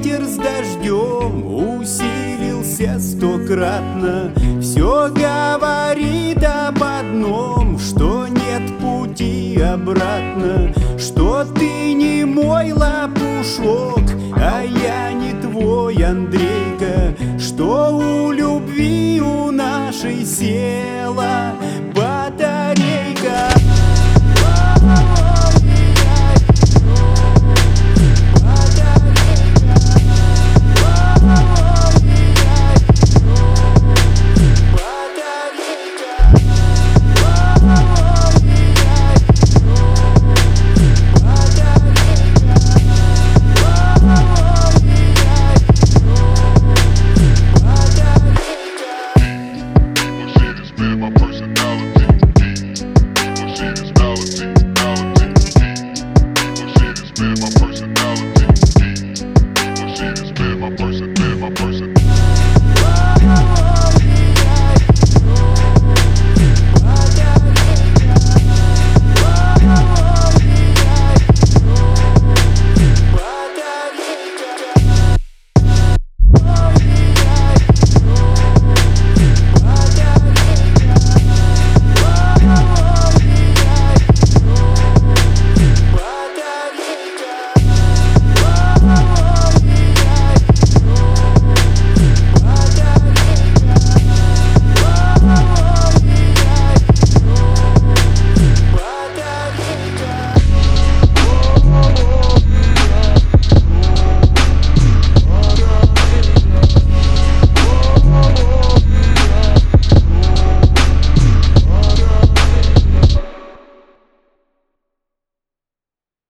ветер с дождем усилился стократно, все говорит об одном, что нет пути обратно, что ты не мой лопушок, а я не твой Андрейка, что у любви у нашей сел